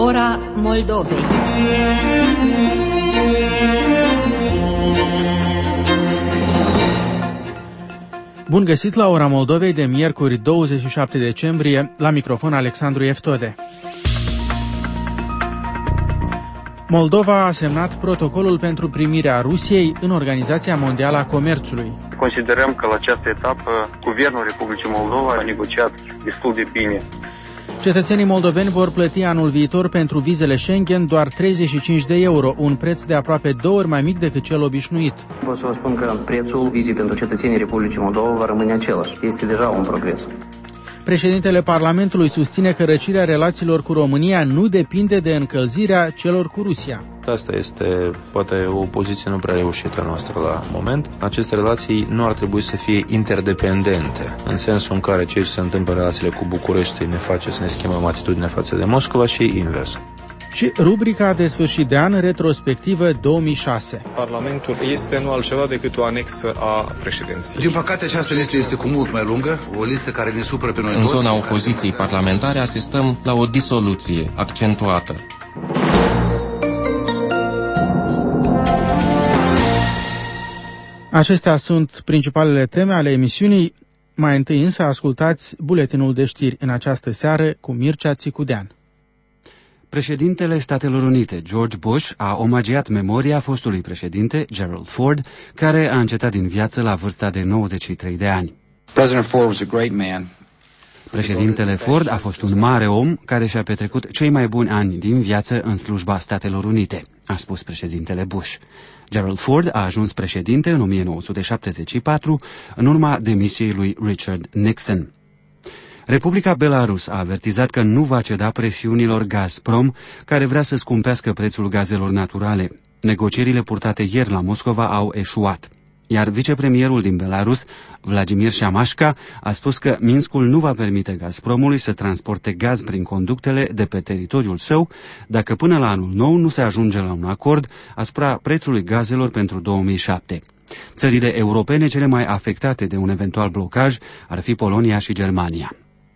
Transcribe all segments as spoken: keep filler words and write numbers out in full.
Ora Moldovei. Bun găsit la Ora Moldovei de miercuri douăzeci și șapte decembrie, la microfon Alexandru Eftode. Moldova a semnat protocolul pentru primirea Rusiei în Organizația Mondială a Comerțului. Considerăm că la această etapă Guvernul Republicii Moldova a negociat destul de bine. Cetățenii moldoveni vor plăti anul viitor pentru vizele Schengen doar treizeci și cinci de euro, un preț de aproape două ori mai mic decât cel obișnuit. Pot să vă spun că prețul vizei pentru cetățenii Republicii Moldova va rămâne același. Este deja un progres. Președintele Parlamentului susține că răcirea relațiilor cu România nu depinde de încălzirea celor cu Rusia. Asta este, poate, o poziție nu prea reușită noastră la moment. Aceste relații nu ar trebui să fie interdependente, în sensul în care ceea ce se întâmplă în relațiile cu București ne face să ne schimbăm atitudinea față de Moscova și invers. Și rubrica de sfârșit de an, retrospectivă două mii șase. Parlamentul este nu altceva decât o anexă a președinției. Din păcate, această listă este cu mult mai lungă, o listă care ne supără pe noi În toți. zona opoziției parlamentare asistăm la o disoluție accentuată. Acestea sunt principalele teme ale emisiunii. Mai întâi însă ascultați buletinul de știri în această seară cu Mircea Țicudean. Președintele Statelor Unite, George Bush, a omagiat memoria fostului președinte, Gerald Ford, care a încetat din viață la vârsta de nouăzeci și trei de ani. President Ford was a great man. Președintele Ford a fost un mare om care și-a petrecut cei mai buni ani din viață în slujba Statelor Unite, a spus președintele Bush. Gerald Ford a ajuns președinte în o mie nouă sute șaptezeci și patru, în urma demisiei lui Richard Nixon. Republica Belarus a avertizat că nu va ceda presiunilor Gazprom, care vrea să scumpească prețul gazelor naturale. Negocierile purtate ieri la Moscova au eșuat. Iar vicepremierul din Belarus, Vladimir Șamașca, a spus că Minskul nu va permite Gazpromului să transporte gaz prin conductele de pe teritoriul său, dacă până la anul nou nu se ajunge la un acord asupra prețului gazelor pentru două mii șapte. Țările europene cele mai afectate de un eventual blocaj ar fi Polonia și Germania.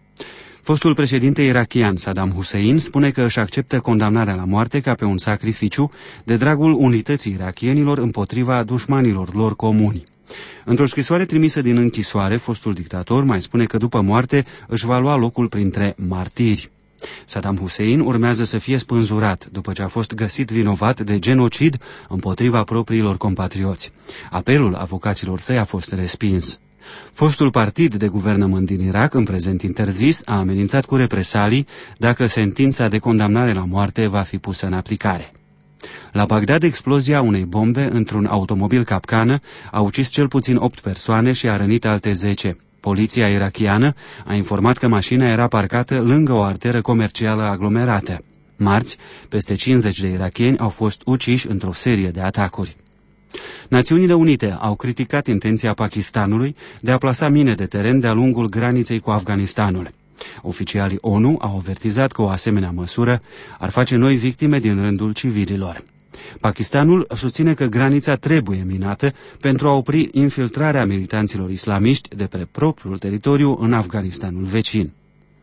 Fostul președinte irakian Saddam Hussein spune că își acceptă condamnarea la moarte ca pe un sacrificiu de dragul unității irakienilor împotriva dușmanilor lor comuni. Într-o scrisoare trimisă din închisoare, fostul dictator mai spune că după moarte își va lua locul printre martiri. Saddam Hussein urmează să fie spânzurat după ce a fost găsit vinovat de genocid împotriva propriilor compatrioți. Apelul avocaților săi a fost respins. Fostul partid de guvernământ din Irak, în prezent interzis, a amenințat cu represalii dacă sentința de condamnare la moarte va fi pusă în aplicare. La Bagdad, explozia unei bombe într-un automobil capcană a ucis cel puțin opt persoane și a rănit alte zece. Poliția irakiană a informat că mașina era parcată lângă o arteră comercială aglomerată. Marți, peste cincizeci de irakieni au fost uciși într-o serie de atacuri. Națiunile Unite au criticat intenția Pakistanului de a plasa mine de teren de-a lungul graniței cu Afganistanul. Oficialii ONU au avertizat că o asemenea măsură ar face noi victime din rândul civililor. Pakistanul susține că granița trebuie minată pentru a opri infiltrarea militanților islamiști de pe propriul teritoriu în Afganistanul vecin.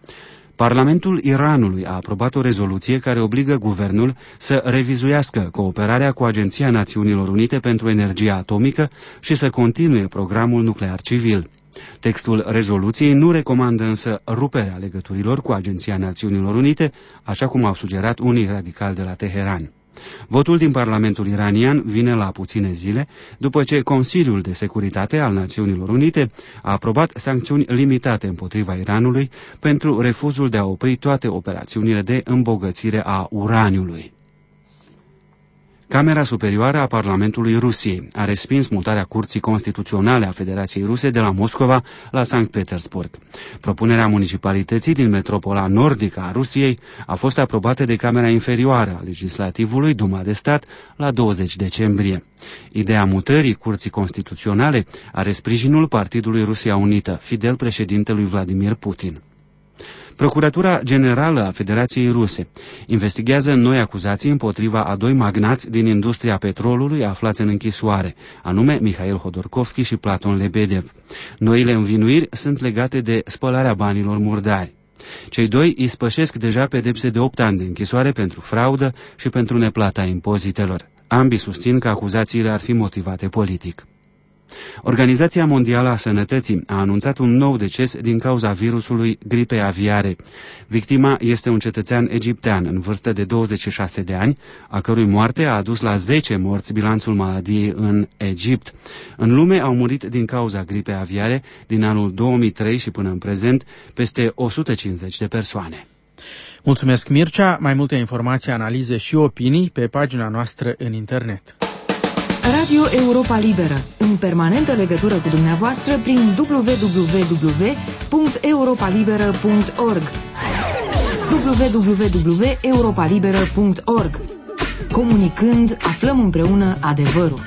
Parlamentul Iranului a aprobat o rezoluție care obligă guvernul să revizuiască cooperarea cu Agenția Națiunilor Unite pentru Energie Atomică și să continue programul nuclear civil. Textul rezoluției nu recomandă însă ruperea legăturilor cu Agenția Națiunilor Unite, așa cum au sugerat unii radicali de la Teheran. Votul din Parlamentul iranian vine la puține zile după ce Consiliul de Securitate al Națiunilor Unite a aprobat sancțiuni limitate împotriva Iranului pentru refuzul de a opri toate operațiunile de îmbogățire a uraniului. Camera Superioară a Parlamentului Rusiei a respins mutarea Curții Constituționale a Federației Ruse de la Moscova la Sankt Petersburg. Propunerea municipalității din metropola nordică a Rusiei a fost aprobată de Camera Inferioară a Legislativului, Duma de Stat, la douăzeci decembrie. Ideea mutării Curții Constituționale are sprijinul Partidului Rusia Unită, fidel președintelui Vladimir Putin. Procuratura Generală a Federației Ruse investigează noi acuzații împotriva a doi magnați din industria petrolului aflați în închisoare, anume Mihail Hodorkovski și Platon Lebedev. Noile învinuiri sunt legate de spălarea banilor murdari. Cei doi ispășesc deja pedepse de opt ani de închisoare pentru fraudă și pentru neplata impozitelor. Ambii susțin că acuzațiile ar fi motivate politic. Organizația Mondială a Sănătății a anunțat un nou deces din cauza virusului gripei aviare. Victima este un cetățean egiptean în vârstă de douăzeci și șase de ani, a cărui moarte a adus la zece morți bilanțul maladiei în Egipt. În lume au murit din cauza gripei aviare din anul două mii trei și până în prezent peste o sută cincizeci de persoane. Mulțumesc, Mircea. Mai multe informații, analize și opinii pe pagina noastră în internet. Radio Europa Liberă, în permanentă legătură cu dumneavoastră prin w w w punct europa liberă punct org w w w punct europa liberă punct org. Comunicând, aflăm împreună adevărul.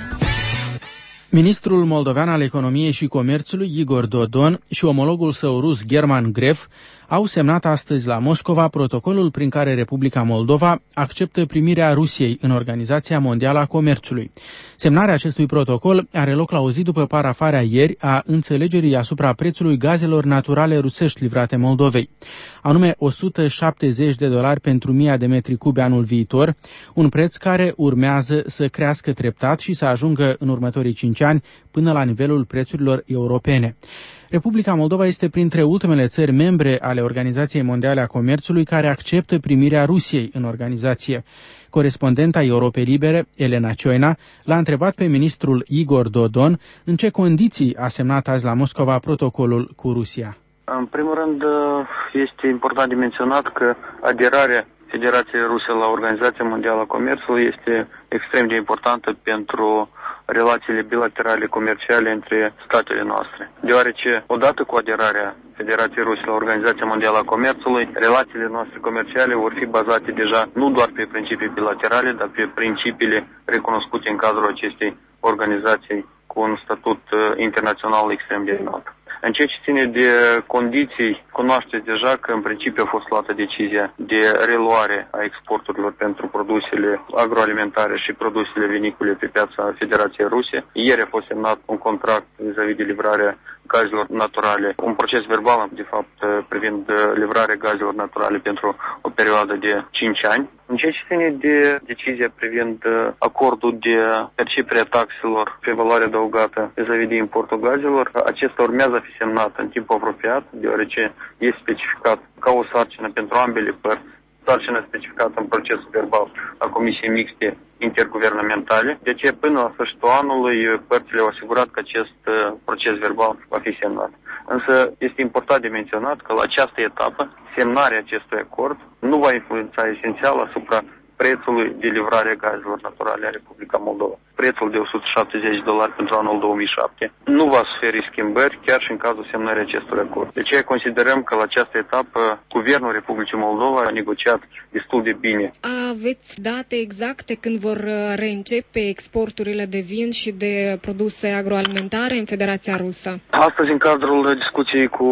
Ministrul moldovean al Economiei și Comerțului, Igor Dodon, și omologul său rus, German Gref, au semnat astăzi la Moscova protocolul prin care Republica Moldova acceptă primirea Rusiei în Organizația Mondială a Comerțului. Semnarea acestui protocol are loc la o zi după parafarea ieri a înțelegerii asupra prețului gazelor naturale rusești livrate Moldovei, anume o sută șaptezeci de dolari pentru mii de metri cubi anul viitor, un preț care urmează să crească treptat și să ajungă în următorii cinci ani până la nivelul prețurilor europene. Republica Moldova este printre ultimele țări membre ale Organizației Mondiale a Comerțului care acceptă primirea Rusiei în organizație. Corespondenta Europei Libere, Elena Cioina, l-a întrebat pe ministrul Igor Dodon în ce condiții a semnat azi la Moscova protocolul cu Rusia. În primul rând, este important de menționat că aderarea Federației Ruse la Organizația Mondială a Comerțului este extrem de importantă pentru relațiile bilaterale comerciale între statele noastre. Deoarece, odată cu aderarea Federației Ruse la Organizația Mondială a Comerțului, relațiile noastre comerciale vor fi bazate deja nu doar pe principii bilaterale, dar pe principiile recunoscute în cadrul acestei organizații cu un statut uh, internațional extrem de înalt. În ceea ce ține de condiții, cunoașteți deja că în principiu a fost luată decizia de reluare a exporturilor pentru produsele agroalimentare și produsele vinicole pe piața Federației Ruse. Ieri a fost semnat un contract vis-a-vis de livrarea gazelor naturale, un proces verbal, de fapt, privind livrarea gazelor naturale pentru o perioadă de cinci ani. În ceea ce ține de decizia privind acordul de percepere a taxelor pe valoare adăugată vis-a-vis de importul gazelor, acesta urmează a fi semnat în timp apropiat, deoarece este specificat ca o sarcină pentru ambele părți, sarcină specificată în procesul verbal a Comisiei Mixte Interguvernamentale. De aceea, până la sfârșitul anului, părțile au asigurat că acest proces verbal va fi semnat. Însă este important de menționat că la această etapă, semnarea acestui acord nu va influența esențial asupra prețului de livrare a gazelor naturale a Republica Moldova. Prețul de o sută șaptezeci de dolari pentru anul două mii șapte nu va suferi schimbări chiar și în cazul semnării acestui acord. De aceea considerăm că la această etapă Guvernul Republicii Moldova a negociat destul de bine. Aveți date exacte când vor reîncepe exporturile de vin și de produse agroalimentare în Federația Rusă? Astăzi, în cadrul discuției cu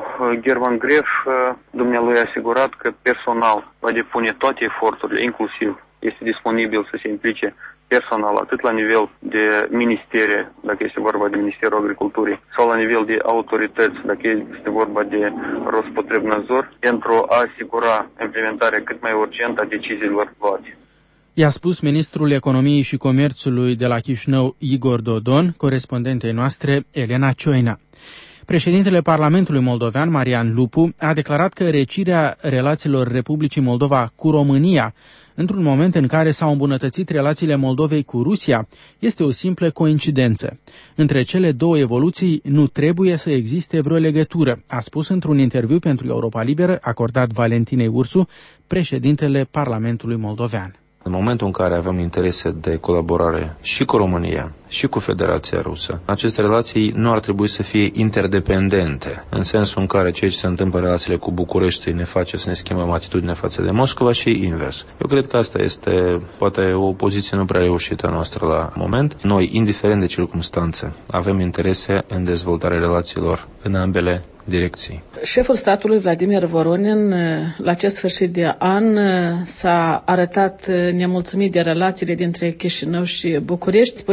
German Gref, dumnealui a asigurat că personal va depune toate eforturile, inclusiv este disponibil să se implice personal atât la nivel de ministere, dacă este vorba de Ministerul Agriculturii, sau la nivel de autorități, dacă este vorba de Rospotrebnadzor, pentru a asigura implementarea cât mai urgentă a deciziilor luate. I-a spus ministrul Economiei și Comerțului de la Chișinău, Igor Dodon, corespondentei noastre, Elena Cioina. Președintele Parlamentului Moldovean, Marian Lupu, a declarat că recirea relațiilor Republicii Moldova cu România, într-un moment în care s-au îmbunătățit relațiile Moldovei cu Rusia, este o simplă coincidență. Între cele două evoluții nu trebuie să existe vreo legătură, a spus într-un interviu pentru Europa Liberă acordat Valentinei Ursu, președintele Parlamentului Moldovean. În momentul în care avem interese de colaborare și cu România și cu Federația Rusă, aceste relații nu ar trebui să fie interdependente, în sensul în care ceea ce se întâmplă în relațiile cu București ne face să ne schimbăm atitudinea față de Moscova și invers. Eu cred că asta este poate o poziție nu prea reușită noastră la moment. Noi, indiferent de circumstanțe, avem interese în dezvoltarea relațiilor în ambele direcții. Șeful statului Vladimir Voronin la acest sfârșit de an s-a arătat nemulțumit de relațiile dintre Chișinău și București. Spunea că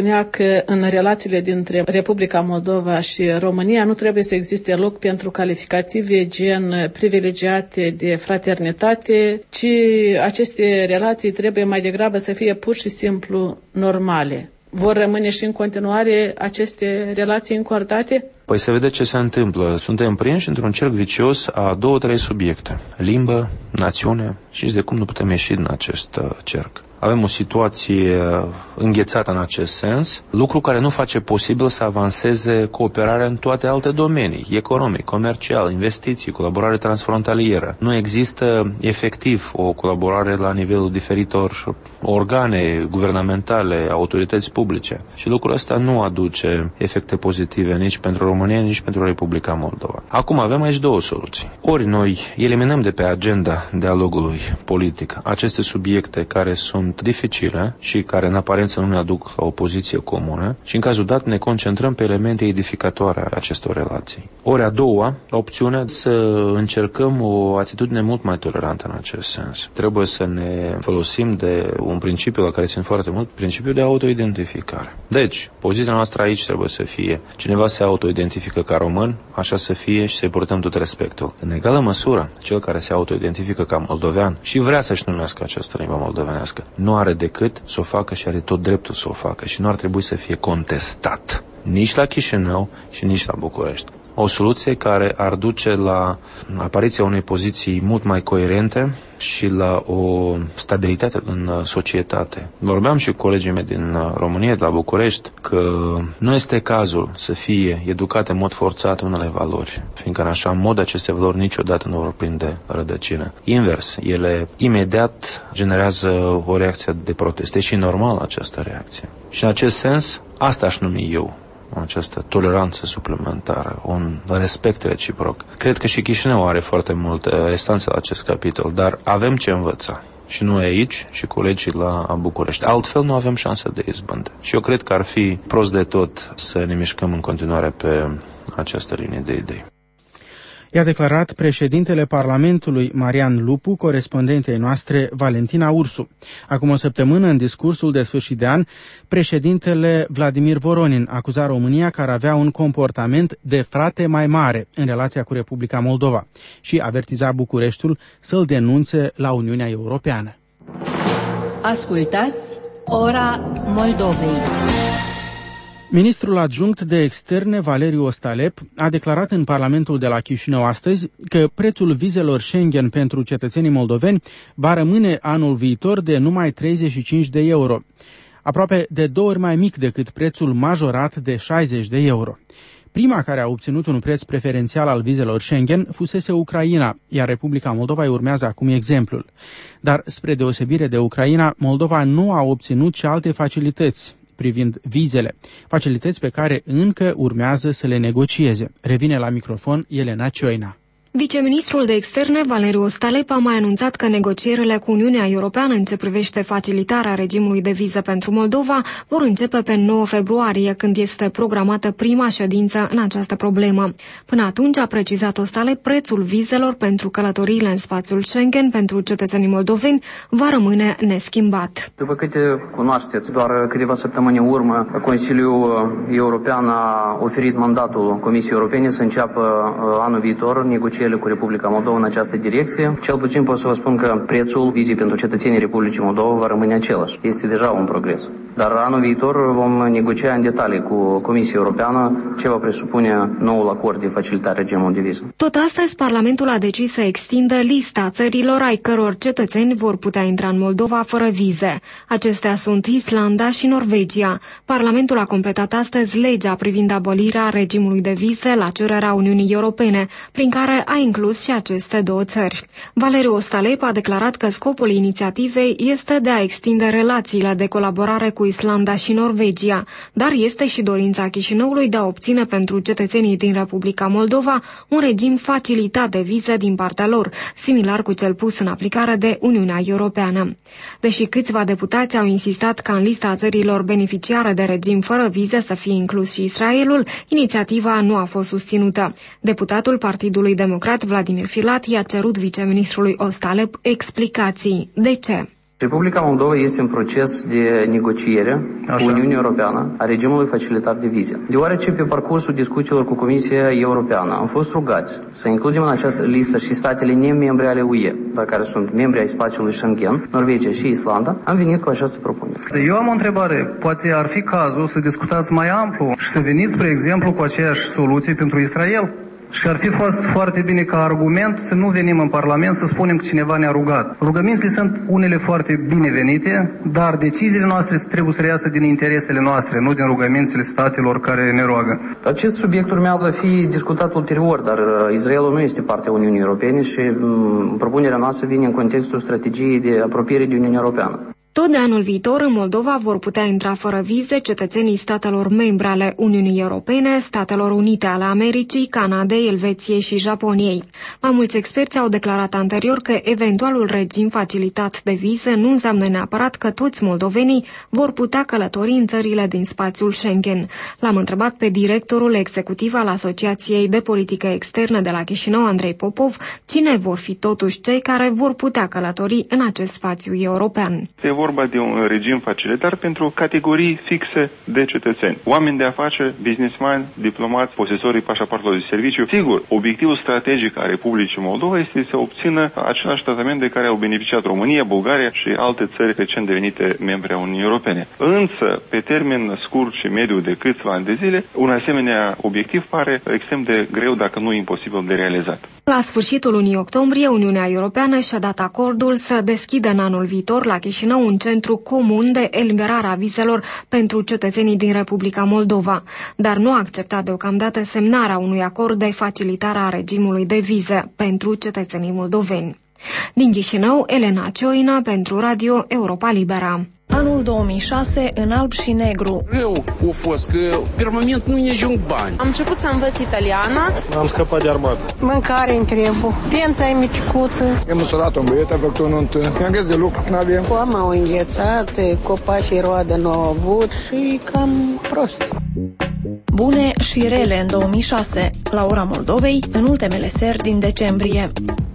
că în relațiile dintre Republica Moldova și România nu trebuie să existe loc pentru calificative gen privilegiate de fraternitate, ci aceste relații trebuie mai degrabă să fie pur și simplu normale. Vor rămâne și în continuare aceste relații încordate? Păi se vede ce se întâmplă. Suntem prinși într-un cerc vicios a două, trei subiecte. Limbă, națiune și de cum nu putem ieși din acest cerc. Avem o situație înghețată în acest sens, lucru care nu face posibil să avanseze cooperarea în toate alte domenii, economic, comercial, investiții, colaborare transfrontalieră. Nu există efectiv o colaborare la nivelul diferitor organe guvernamentale, autorități publice. Și lucrul ăsta nu aduce efecte pozitive nici pentru România, nici pentru Republica Moldova. Acum avem aici două soluții. Ori noi eliminăm de pe agenda dialogului politic aceste subiecte care sunt dificile și care în aparență nu ne aduc la o poziție comună și în cazul dat ne concentrăm pe elemente edificatoare a acestor relații. Ori a doua opțiune, să încercăm o atitudine mult mai tolerantă în acest sens. Trebuie să ne folosim de un principiu la care țin foarte mult, principiul de autoidentificare. Deci, poziția noastră aici trebuie să fie: cineva se autoidentifică ca român, așa să fie și să-i purtăm tot respectul. În egală măsură, cel care se autoidentifică ca moldovean și vrea să-și numească această limbă moldovenească, nu are decât să o facă și are tot dreptul să o facă și nu ar trebui să fie contestat nici la Chișinău și nici la București. O soluție care ar duce la apariția unei poziții mult mai coerente și la o stabilitate în societate. Vorbeam și cu colegii mei din România, de la București, că nu este cazul să fie educate în mod forțat unele valori, fiindcă în așa mod aceste valori niciodată nu vor prinde rădăcină. Invers, ele imediat generează o reacție de protest. E și normal această reacție. Și în acest sens, asta aș numi eu această toleranță suplimentară, un respect reciproc. Cred că și Chișinău are foarte multe restanțe la acest capitol, dar avem ce învăța. Și noi aici, și colegii la București. Altfel nu avem șansă de izbândă. Și eu cred că ar fi prost de tot să ne mișcăm în continuare pe această linie de idei. I-a declarat președintele Parlamentului Marian Lupu, corespondentei noastre Valentina Ursu. Acum o săptămână, în discursul de sfârșit de an, președintele Vladimir Voronin acuza România că ar avea un comportament de frate mai mare în relația cu Republica Moldova și avertiza Bucureștiul să-l denunțe la Uniunea Europeană. Ascultați Ora Moldovei. Ministrul adjunct de externe, Valeriu Ostalep, a declarat în Parlamentul de la Chișinău astăzi că prețul vizelor Schengen pentru cetățenii moldoveni va rămâne anul viitor de numai treizeci și cinci de euro, aproape de două ori mai mic decât prețul majorat de șaizeci de euro. Prima care a obținut un preț preferențial al vizelor Schengen fusese Ucraina, iar Republica Moldova îi urmează acum exemplul. Dar, spre deosebire de Ucraina, Moldova nu a obținut și alte facilități privind vizele, facilități pe care încă urmează să le negocieze. Revine la microfon Elena Cioina. Viceministrul de externe, Valeriu Ostalep, a mai anunțat că negocierile cu Uniunea Europeană în ce privește facilitarea regimului de viză pentru Moldova vor începe pe nouă februarie, când este programată prima ședință în această problemă. Până atunci, a precizat Ostalep, prețul vizelor pentru călătoriile în spațiul Schengen pentru cetățenii moldoveni va rămâne neschimbat. După câte cunoașteți, doar câteva săptămâni în urmă, Consiliul European a oferit mandatul Comisiei Europene să înceapă anul viitor negocieri cu Republica Moldova în această direcție. Cel puțin pot să vă spun că prețul vizii pentru cetățenii Republicii Moldova va rămâne același. Este deja un progres. Dar anul viitor vom negocia în detalii cu Comisia Europeană ce va presupune noul acord de facilitare regimului de viză. Tot astăzi, Parlamentul a decis să extindă lista țărilor ai căror cetățeni vor putea intra în Moldova fără vize. Acestea sunt Islanda și Norvegia. Parlamentul a completat astăzi legea privind abolirea regimului de vize la cererea Uniunii Europene, prin care a inclus și aceste două țări. Valeriu Ostalep a declarat că scopul inițiativei este de a extinde relațiile de colaborare cu Islanda și Norvegia, dar este și dorința Chișinăului de a obține pentru cetățenii din Republica Moldova un regim facilitat de vize din partea lor, similar cu cel pus în aplicare de Uniunea Europeană. Deși câțiva deputați au insistat ca în lista țărilor beneficiare de regim fără vize să fie inclus și Israelul, inițiativa nu a fost susținută. Deputatul Partidului Democrat Vladimir Filat i-a cerut viceministrului Ostalep explicații. De ce? Republica Moldova este în proces de negociere Așa. cu Uniunea Europeană a regimului facilitar de vize. Deoarece pe parcursul discuțiilor cu Comisia Europeană am fost rugați să includem în această listă și statele nemembre ale U E, dar care sunt membri ai spațiului Schengen, Norvegia și Islanda, am venit cu această propunere. Eu am o întrebare. Poate ar fi cazul să discutați mai amplu și să veniți, spre exemplu, cu aceeași soluție pentru Israel? Și ar fi fost foarte bine ca argument să nu venim în Parlament să spunem că cineva ne-a rugat. Rugămințile sunt unele foarte binevenite, dar deciziile noastre trebuie să reiasă din interesele noastre, nu din rugămințile statelor care ne roagă. Acest subiect urmează a fi discutat ulterior, dar Israelul nu este partea Uniunii Europene și m, propunerea noastră vine în contextul strategiei de apropiere de Uniunea Europeană. Tot de anul viitor, în Moldova vor putea intra fără vize cetățenii statelor membre ale Uniunii Europene, Statelor Unite ale Americii, Canadei, Elveției și Japoniei. Mai mulți experți au declarat anterior că eventualul regim facilitat de vize nu înseamnă neapărat că toți moldovenii vor putea călători în țările din spațiul Schengen. L-am întrebat pe directorul executiv al Asociației de Politică Externă de la Chișinău, Andrei Popov, cine vor fi totuși cei care vor putea călători în acest spațiu european. Vorba de un regim facilitar pentru categorii fixe de cetățeni. Oameni de afaceri, businessmen, diplomați, posesorii pașaportelor de serviciu. Sigur, obiectivul strategic al Republicii Moldova este să obțină același tratament de care au beneficiat România, Bulgaria și alte țări recent devenite membre a Uniunii Europene. Însă, pe termen scurt și mediu de câțiva ani de zile, un asemenea obiectiv pare extrem de greu, dacă nu imposibil de realizat. La sfârșitul lunii octombrie, Uniunea Europeană și-a dat acordul să deschidă în anul viitor la Chișinău un centru comun de eliberare a vizelor pentru cetățenii din Republica Moldova, dar nu a acceptat deocamdată semnarea unui acord de facilitare a regimului de vize pentru cetățenii moldoveni. Din Chișinău, Elena Cioina pentru Radio Europa Libera. Anul două mii șase, în alb și negru. Rău a fost că, pe moment, nu ne ajung bani. Am început să învăț italiană. Am scăpat de armată. Mâncare îmi trebuie. Pensia e micicută. Am însurat un băiet, a făcut o nuntă. Mi-am găsit de lucru, n-avem. Oameni au înghețat, copaci și roade nu au avut și cam prost. Bune și rele în două mii șase, la ora Moldovei, în ultimele seri din decembrie.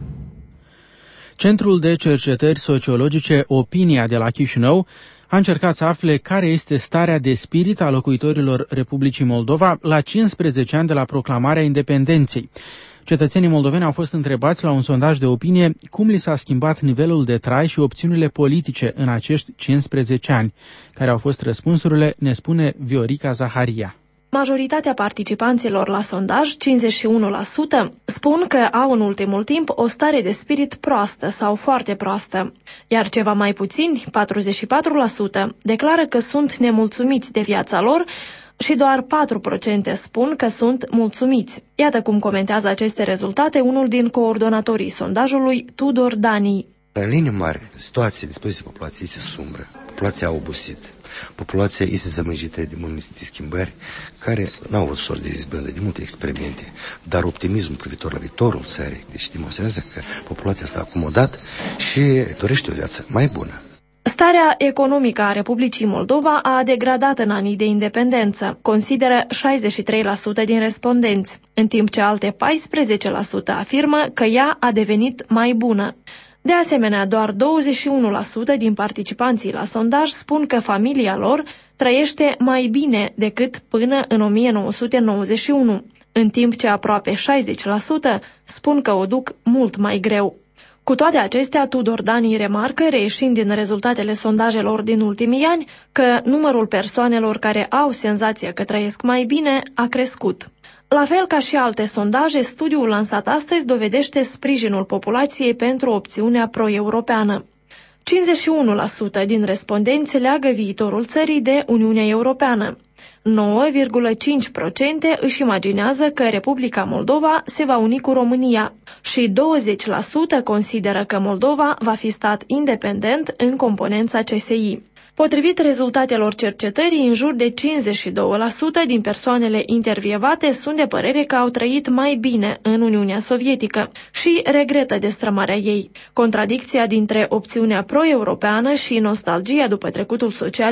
Centrul de cercetări sociologice Opinia de la Chișinău a încercat să afle care este starea de spirit a locuitorilor Republicii Moldova la cincisprezece ani de la proclamarea independenței. Cetățenii moldoveni au fost întrebați la un sondaj de opinie cum li s-a schimbat nivelul de trai și opțiunile politice în acești cincisprezece ani. Care au fost răspunsurile, ne spune Viorica Zaharia. Majoritatea participanților la sondaj, cincizeci și unu la sută, spun că au în ultimul timp o stare de spirit proastă sau foarte proastă, iar ceva mai puțini, patruzeci și patru la sută, declară că sunt nemulțumiți de viața lor și doar patru la sută spun că sunt mulțumiți. Iată cum comentează aceste rezultate unul din coordonatorii sondajului, Tudor Dani. În linie mare, situația dispoziției populației este sumbră. Populația a obosit. Populația este zămăjită de multe schimbări care n-au avut sort de izbândă, de multe experimente, dar optimismul privitor la viitorul țării, deci demonstrează că populația s-a acomodat și dorește o viață mai bună. Starea economică a Republicii Moldova a degradat în anii de independență, consideră șaizeci și trei la sută din respondenți, în timp ce alte paisprezece la sută afirmă că ea a devenit mai bună. De asemenea, doar douăzeci și unu la sută din participanții la sondaj spun că familia lor trăiește mai bine decât până în o mie nouă sute nouăzeci și unu, în timp ce aproape șaizeci la sută spun că o duc mult mai greu. Cu toate acestea, Tudor Dani remarcă, reieșind din rezultatele sondajelor din ultimii ani, că numărul persoanelor care au senzația că trăiesc mai bine a crescut. La fel ca și alte sondaje, studiul lansat astăzi dovedește sprijinul populației pentru opțiunea pro-europeană. cincizeci și unu la sută din respondenți leagă viitorul țării de Uniunea Europeană. nouă virgulă cinci la sută își imaginează că Republica Moldova se va uni cu România și douăzeci la sută consideră că Moldova va fi stat independent în componența C S I. Potrivit rezultatelor cercetării, în jur de cincizeci și doi la sută din persoanele intervievate sunt de părere că au trăit mai bine în Uniunea Sovietică și regretă destrămarea ei. Contradicția dintre opțiunea pro-europeană și nostalgia după trecutul socialist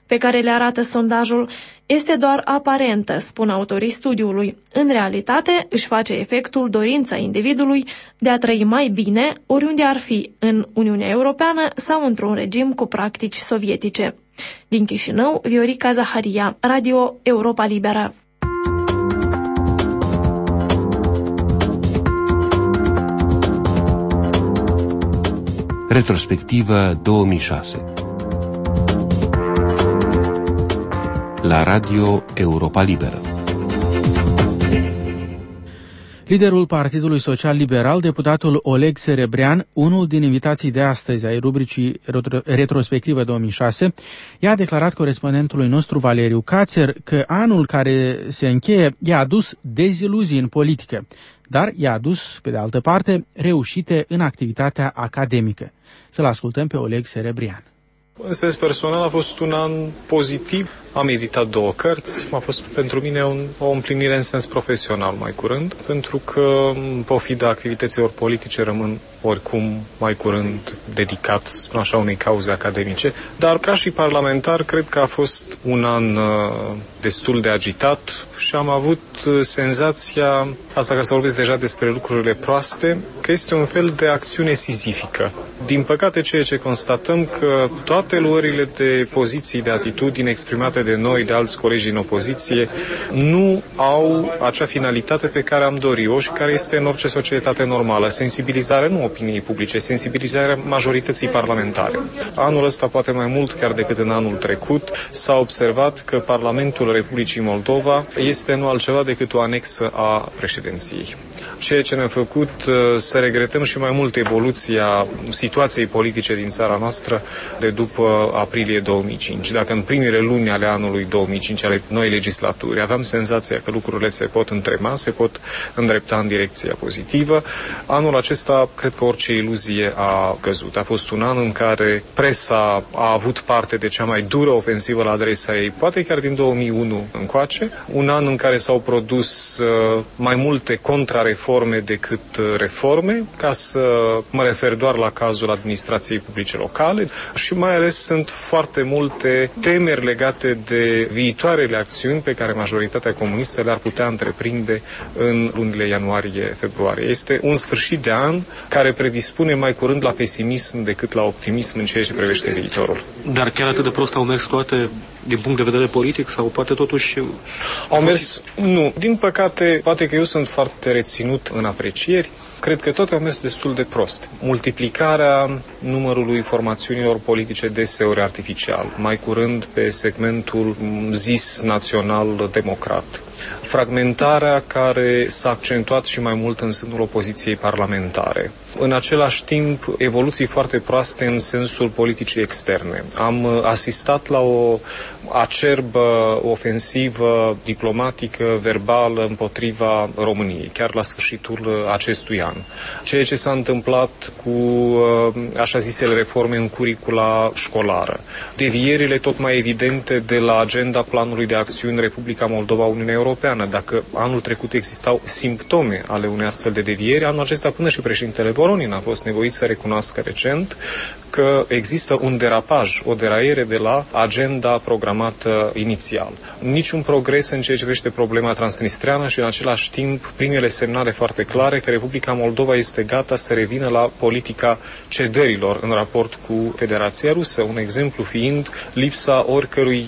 pe care le arată sondajul este doar aparentă, spun autorii studiului. În realitate, își face efectul dorința individului de a trăi mai bine oriunde ar fi, în Uniunea Europeană sau într-un regim cu practici sovietice. Din Chișinău, Viorica Zaharia, Radio Europa Liberă. Retrospectivă două mii șase la Radio Europa Liberă. Liderul Partidului Social Liberal, deputatul Oleg Serebrean, unul din invitații de astăzi ai rubricii Retrospectivă două mii șase, i-a declarat corespondentului nostru Valeriu Cațer că anul care se încheie i-a adus deziluzii în politică, dar i-a adus, pe de altă parte, reușite în activitatea academică. Să-l ascultăm pe Oleg Serebrean. În sens personal a fost un an pozitiv. Am editat două cărți. A fost pentru mine un, o împlinire în sens profesional mai curând, pentru că, în pofida activităților politice, rămân oricum mai curând dedicat, spun așa, unei cauze academice. Dar ca și parlamentar, cred că a fost un an uh, destul de agitat și am avut uh, senzația, asta ca să vorbesc deja despre lucrurile proaste, că este un fel de acțiune sizifică. Din păcate, ceea ce constatăm că toate luările de poziții, de atitudini exprimate de noi, de alți colegi din opoziție, nu au acea finalitate pe care am dorit-o și care este în orice societate normală. Sensibilizarea nu opiniei publice, sensibilizarea majorității parlamentare. Anul ăsta, poate mai mult chiar decât în anul trecut, s-a observat că Parlamentul Republicii Moldova este nu altceva decât o anexă a președinției. Ceea ce ne-a făcut să regretăm și mai mult evoluția situației politice din țara noastră de după aprilie două mii cinci. Dacă în primele luni ale anului două mii cinci, ale noi legislaturi, aveam senzația că lucrurile se pot întrema, se pot îndrepta în direcția pozitivă, anul acesta cred că orice iluzie a căzut. A fost un an în care presa a avut parte de cea mai dură ofensivă la adresa ei, poate chiar din două mii unu încoace, un an în care s-au produs uh, mai multe contrareforme decât reforme, ca să mă refer doar la cazul administrației publice locale, și mai ales sunt foarte multe temeri legate de viitoarele acțiuni pe care majoritatea comunistă le-ar putea întreprinde în lunile ianuarie-februarie. Este un sfârșit de an care predispune mai curând la pesimism decât la optimism în ceea ce privește viitorul. Dar chiar atât de prost au mers toate din punct de vedere politic sau poate totuși... Au mers... Nu. Din păcate, poate că eu sunt foarte reținut în aprecieri. Cred că toate au mers destul de prost. Multiplicarea numărului formațiunilor politice deseori artificial, mai curând pe segmentul zis național-democrat. Fragmentarea care s-a accentuat și mai mult în sânul opoziției parlamentare. În același timp, evoluții foarte proaste în sensul politicii externe. Am asistat la o acerbă ofensivă diplomatică, verbală, împotriva României, chiar la sfârșitul acestui an. Ceea ce s-a întâmplat cu așa zisele reforme în curicula școlară. Devierile tot mai evidente de la agenda planului de acțiuni Republica Moldova-Uniunea Europeană. Dacă anul trecut existau simptome ale unei astfel de devieri, anul acesta până și președintele Voronin a fost nevoit să recunoască recent că există un derapaj, o deraiere de la agenda programată inițial. Niciun progres în ceea ce privește problema transnistreană și în același timp primele semnale foarte clare că Republica Moldova este gata să revină la politica cedărilor în raport cu Federația Rusă. Un exemplu fiind lipsa oricărui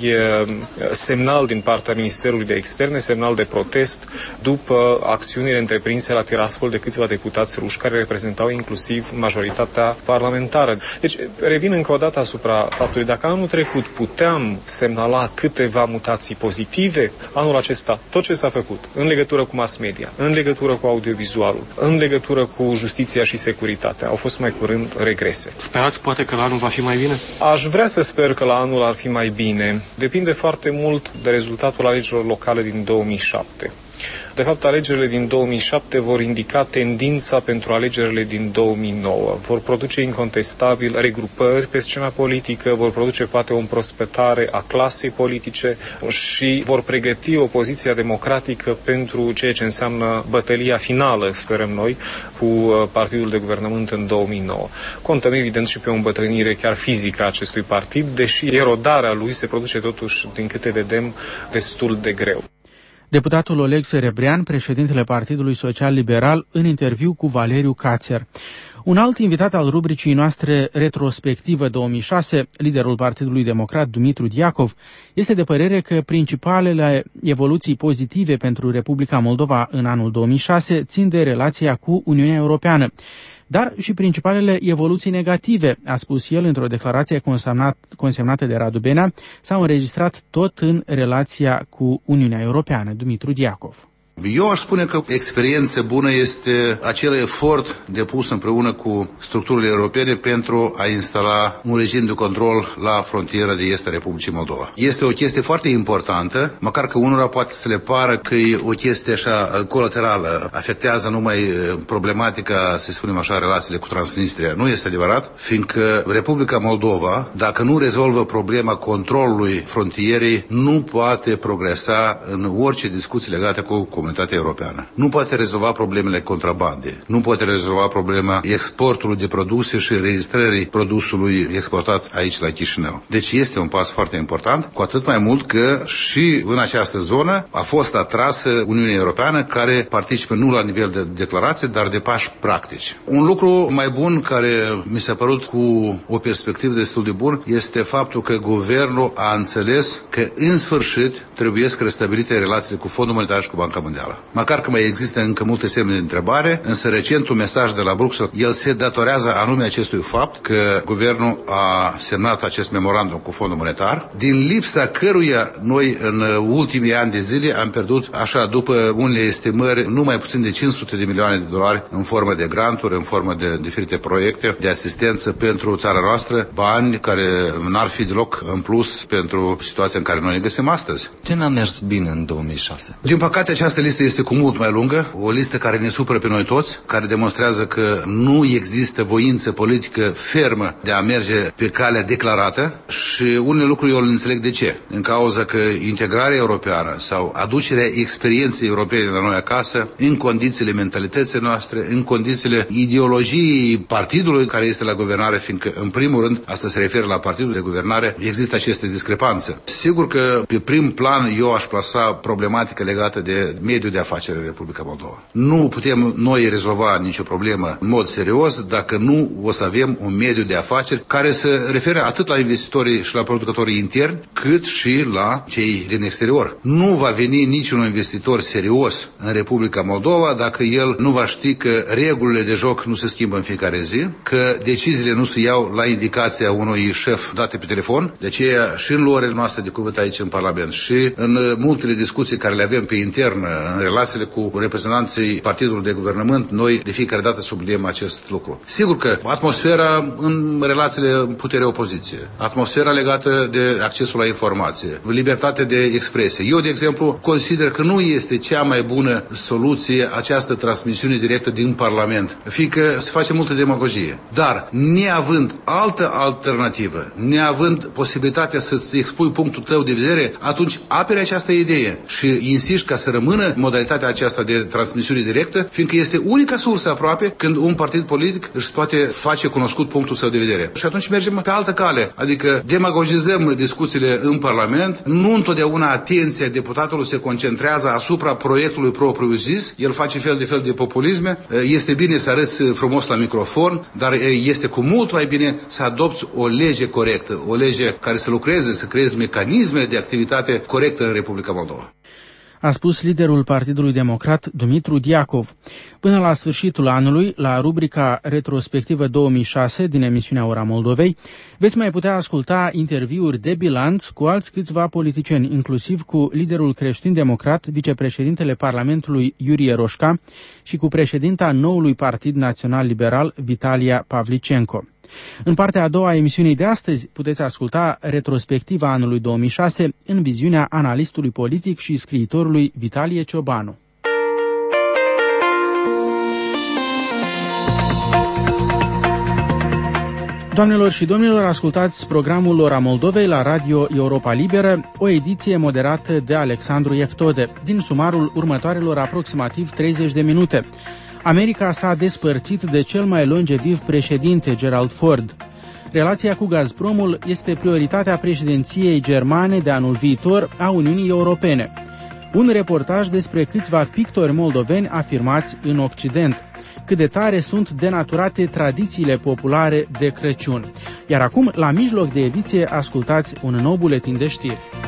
semnal din partea Ministerului de Externe, semnal de protest după acțiunile întreprinse la Tiraspol de câțiva deputați ruși care reprezentau inclusiv majoritatea parlamentară. Deci, revin încă o dată asupra faptului, dacă anul trecut puteam semnala câteva mutații pozitive, anul acesta tot ce s-a făcut în legătură cu mass media, în legătură cu audiovizualul, în legătură cu justiția și securitatea, au fost mai curând regrese. Sperați poate că la anul va fi mai bine? Aș vrea să sper că la anul ar fi mai bine. Depinde foarte mult de rezultatul alegerilor locale din două mii șapte. De fapt, alegerile din două mii șapte vor indica tendința pentru alegerile din două mii nouă. Vor produce incontestabil regrupări pe scena politică, vor produce poate o împrospătare a clasei politice și vor pregăti opoziția democratică pentru ceea ce înseamnă bătălia finală, sperăm noi, cu partidul de guvernământ în două mii nouă. Contăm evident și pe o îmbătrânire chiar fizică a acestui partid, deși erodarea lui se produce totuși, din câte vedem, destul de greu. Deputatul Oleg Serebrean, președintele Partidului Social Liberal, în interviu cu Valeriu Cațer. Un alt invitat al rubricii noastre Retrospectivă două mii șase, liderul Partidului Democrat Dumitru Diacov, este de părere că principalele evoluții pozitive pentru Republica Moldova în anul două mii șase țin de relația cu Uniunea Europeană, dar și principalele evoluții negative, a spus el într-o declarație consemnat, consemnată de Radu Benea, s-au înregistrat tot în relația cu Uniunea Europeană. Dumitru Diacov. Eu aș spune că experiență bună este acel efort depus împreună cu structurile europene pentru a instala un regim de control la frontiera de est a Republicii Moldova. Este o chestie foarte importantă, măcar că unora poate să le pară că e o chestie așa colaterală, afectează numai problematica, să spunem așa, relațiile cu Transnistria. Nu este adevărat, fiindcă Republica Moldova, dacă nu rezolvă problema controlului frontierei, nu poate progresa în orice discuții legate cu comunitatea europeană. Nu poate rezolva problemele contrabandei, nu poate rezolva problema exportului de produse și registrării produsului exportat aici la Chișinău. Deci este un pas foarte important, cu atât mai mult că și în această zonă a fost atrasă Uniunea Europeană, care participă nu la nivel de declarație, dar de pași practici. Un lucru mai bun care mi s-a părut cu o perspectivă destul de bună este faptul că guvernul a înțeles că în sfârșit trebuie să restabilite relațiile cu Fondul Monetar și cu Banca Mondială. Măcar că mai există încă multe semne de întrebare, însă recentul mesaj de la Bruxelles, el se datorează anume acestui fapt că guvernul a semnat acest memorandum cu Fondul Monetar, din lipsa căruia noi în ultimii ani de zile am pierdut, așa, după unele estimări, nu mai puțin de cinci sute de milioane de dolari în formă de granturi, în formă de diferite proiecte de asistență pentru țara noastră, bani care n-ar fi deloc în plus pentru situația în care noi ne găsim astăzi. Ce n-a mers bine în două mii șase? Din păcate, această listă este cu mult mai lungă, o listă care ne supără pe noi toți, care demonstrează că nu există voință politică fermă de a merge pe calea declarată și unele lucruri eu le înțeleg de ce. În cauza că integrarea europeană sau aducerea experienței europene la noi acasă, în condițiile mentalității noastre, în condițiile ideologiei partidului care este la guvernare, fiindcă în primul rând, asta se referă la partidul de guvernare, există aceste discrepanțe. Sigur că pe prim plan eu aș plasa problematica legată de mediul de afaceri în Republica Moldova. Nu putem noi rezolva nicio problemă în mod serios dacă nu o să avem un mediu de afaceri care se referă atât la investitorii și la producătorii interni, cât și la cei din exterior. Nu va veni niciun investitor serios în Republica Moldova dacă el nu va ști că regulile de joc nu se schimbă în fiecare zi, că deciziile nu se iau la indicația unui șef date pe telefon. De aceea și în luările noastre de cuvânt aici în Parlament și în multele discuții care le avem pe intern în relațiile cu reprezentanții partidului de guvernământ, noi de fiecare dată subliniem acest lucru. Sigur că atmosfera în relațiile putere-opoziție, atmosfera legată de accesul la informație, libertate de expresie. Eu, de exemplu, consider că nu este cea mai bună soluție această transmisiune directă din Parlament, fiindcă se face multă demagogie. Dar, neavând altă alternativă, neavând posibilitatea să-ți expui punctul tău de vedere, atunci apere această idee și insiști ca să rămână modalitatea aceasta de transmisiune directă, fiindcă este unica sursă aproape când un partid politic își poate face cunoscut punctul său de vedere. Și atunci mergem pe altă cale, adică demagogizăm discuțiile în Parlament, nu întotdeauna atenția deputatului se concentrează asupra proiectului propriu zis, el face fel de fel de populisme, este bine să arăți frumos la microfon, dar este cu mult mai bine să adopți o lege corectă, o lege care să lucreze, să creezi mecanisme de activitate corectă în Republica Moldova. A spus liderul Partidului Democrat Dumitru Diacov. Până la sfârșitul anului, la rubrica Retrospectivă două mii șase din emisiunea Ora Moldovei, veți mai putea asculta interviuri de bilanț cu alți câțiva politicieni, inclusiv cu liderul creștin-democrat, vicepreședintele Parlamentului Iurie Roșca și cu președinta noului Partid Național Liberal Vitalia Pavlicenko. În partea a doua a emisiunii de astăzi puteți asculta retrospectiva anului două mii șase în viziunea analistului politic și scriitorului Vitalie Ciobanu. Doamnelor și domnilor, ascultați programul Ora Moldovei la Radio Europa Liberă, o ediție moderată de Alexandru Eftode, din sumarul următoarelor aproximativ treizeci de minute. America s-a despărțit de cel mai longeviv președinte, Gerald Ford. Relația cu Gazpromul este prioritatea președinției germane de anul viitor a Uniunii Europene. Un reportaj despre câțiva pictori moldoveni afirmați în Occident. Cât de tare sunt denaturate tradițiile populare de Crăciun. Iar acum, la mijloc de ediție, ascultați un nou buletin de știri.